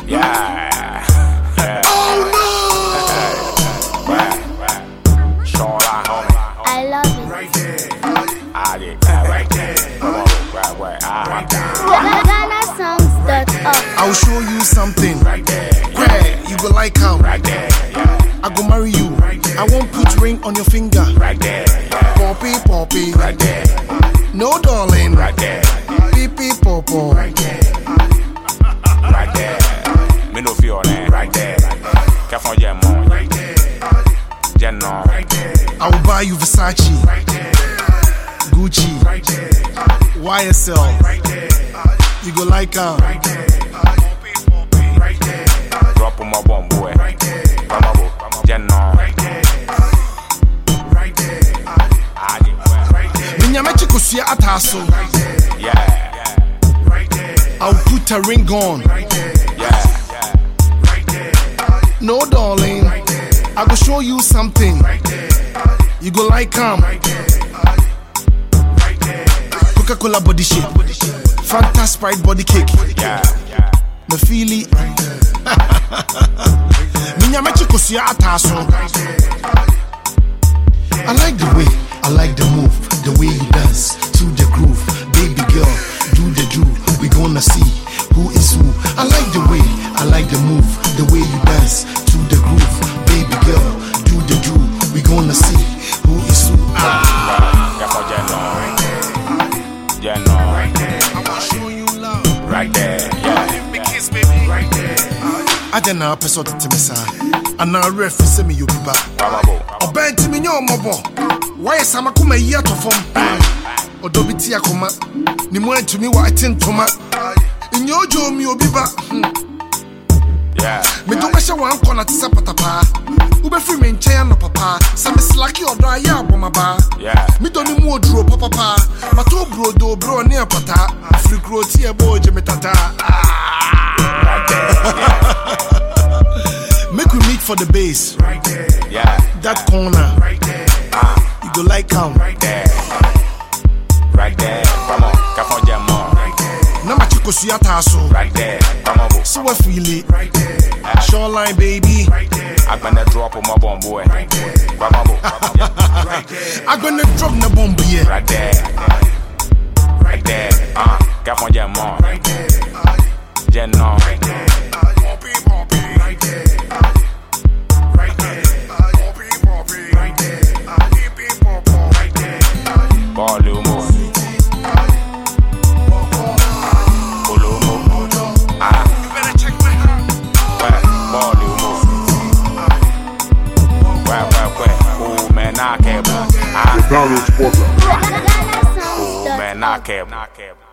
Yeah. Oh no! I love it. Right there. Right there. Come on, right there. GhanaSongs.org. I'll show you something. Right there. Where you go like how? Right there. Yeah. I go marry you. I won't put ring on your finger. Right there. Yeah. Poppy, poppy. Right there. No darling. Right there. Pee pee popo. Right there. Right there. Me no feel on right there. Careful, yeah, mon. Right there. Jenno. Right there. I will buy you Versace. Right there. Gucci. Right there. YSL. Right there. You go like how? Right there. Right there. Drop on my bomb, boy. Right there. Jenno. Right there. Right there. Right there. Minyamechi kusia ataso. Yeah. Right there. I'll put a ring on. Yeah. Right there. No darling. I will show you something. You go like Coca-Cola body shape. Fanta Sprite body cake. Yeah. Me feel it. Minyamechi kusia ataso. I like the way, I like the move, the way you dance to the groove. Baby girl, do the do. We gonna see who is who. I like the way, I like the move, the way you dance to the groove. Baby girl, do the do. We gonna see who is who. Careful, Jenno. I wanna show you love. Right there. Yeah. Give me kiss, baby. Right there. I don't know person to me sir. And now referee say me you be back. Oben ti me nyo mobo. Why sama kuma yi atofom. Odobi ti akoma. Ni mo antumi wa atintoma. Inyo ojo mi obi ba. Yeah. Me do mesha wan kona ti sapatapa. Ube free me nchen no papa. Sa me slaki odo aya abomaba. Yeah. Me do ni mu oduro papa. Mato bro do bro ne apata. Free kro ti e bo je metata. Right there. Yeah. Make we meet for the base. Right there. Yeah. That corner. Right there. You go like how? Right there. Right there. Come on. Careful, Jenno. Right there. Na machiko siyata so. Right there. Come on. So I feel it. Right there. Shoreline baby. Right there. I'm gonna drop on my bomb, boy. Right there. Come on. Right there. I'm gonna drop na bomb here. Right there. Right there. Careful, Jenno. Right there. Jenno. Right there. Poppy. Right there. Right there. Poppy. Right there. Right there. Volumo. You better check my heart. Volumo. Oh man, I can't. The Donald Sporter. Oh man, I can't.